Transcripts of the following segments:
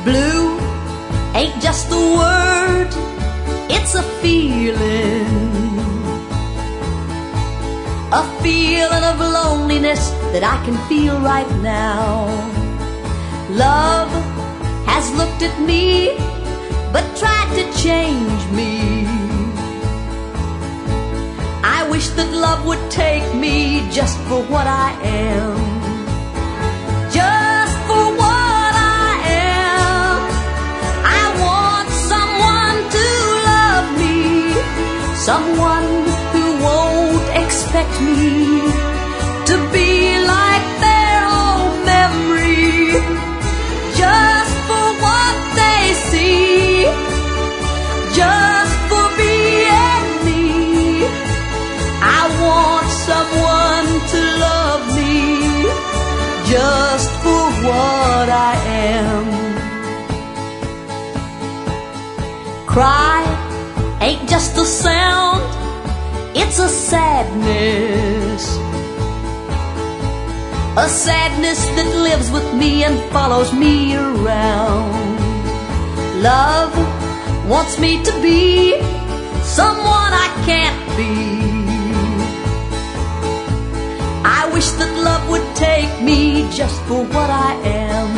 Blue ain't just a word, it's a feeling. A feeling of loneliness that I can feel right now. Love has looked at me but tried to change me. I wish that love would take me just for what I am. Just for what I am. I want someone to love me, someone who won't expect me to be like their own memory. Just for what they see, just for being me. I want someone to love me just for what I am. Cry ain't just a sound, it's a sadness. A sadness that lives with me and follows me around. Love wants me to be someone I can't be. I wish that love would take me just for what I am.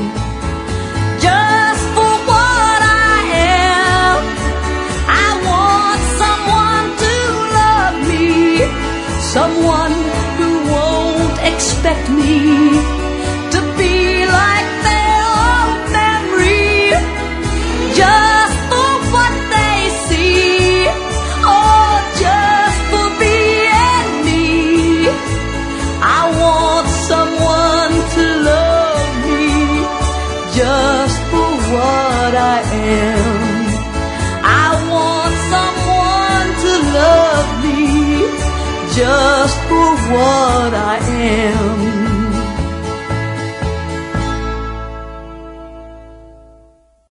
Just for what I am. I want someone to love me, someone who won't expect me to be like their own memory. Just for what they see, oh, just for being me. I want someone to love me just for what I am. I want someone to love me just for what I am.